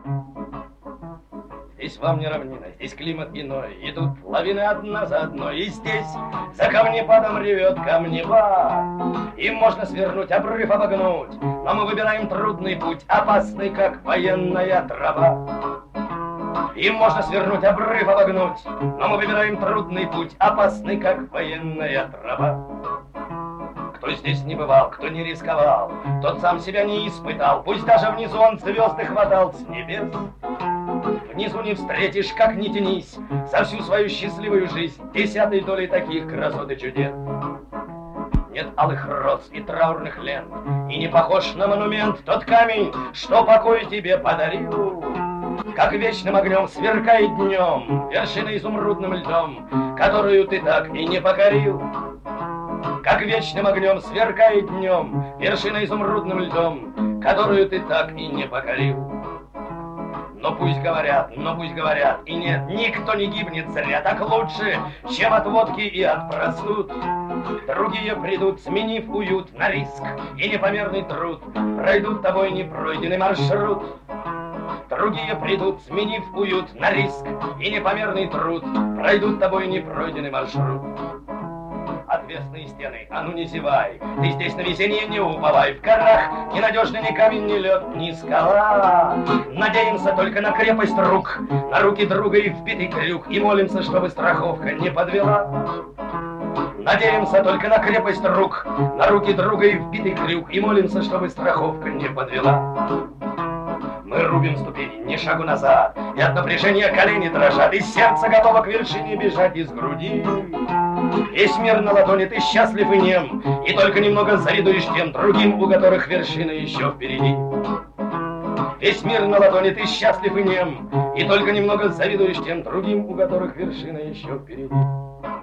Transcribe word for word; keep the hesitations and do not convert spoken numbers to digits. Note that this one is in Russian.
Здесь вам не равнина, здесь климат иной, идут лавины одна за одной, и здесь за камнепадом ревет камнепад. Им можно свернуть, обрыв обогнуть, но мы выбираем трудный путь, опасный, как военная тропа. Им можно свернуть, обрыв обогнуть, но мы выбираем трудный путь, опасный, как военная тропа. Кто здесь не бывал, кто не рисковал, тот сам себя не испытал, пусть даже внизу он звезды хватал с небес. Внизу не встретишь, как ни тянись, за всю свою счастливую жизнь десятой долей таких красот и чудес. Нет алых роз и траурных лент, и не похож на монумент тот камень, что покой тебе подарил. Как вечным огнем сверкает днем вершина изумрудным льдом, которую ты так и не покорил. Как вечным огнем сверкает днем вершина изумрудным льдом, которую ты так и не покорил. Но пусть говорят, но пусть говорят, и нет, никто не гибнет зря, так лучше, чем от водки и от простуд. Другие придут, сменив уют на риск и непомерный труд, пройдут тобой непройденный маршрут. Другие придут, сменив уют на риск и непомерный труд, пройдут тобой непройденный маршрут. Отвесные стены, а ну не зевай, ты здесь на везение не уповай, в горах ненадежный ни камень, ни лед, ни скала. Надеемся только на крепость рук, на руки друга и вбитый крюк, и молимся, чтобы страховка не подвела. Надеемся только на крепость рук, на руки друга и вбитый крюк, и молимся, чтобы страховка не подвела. Мы рубим ступени, ни шагу назад, и от напряжения колени дрожат, и сердце готово к вершине бежать из груди. Весь мир на ладони, ты счастлив и нем, и только немного завидуешь тем другим, у которых вершина еще впереди. Весь мир на ладони, ты счастлив и нем, и только немного завидуешь тем другим, у которых вершина еще впереди.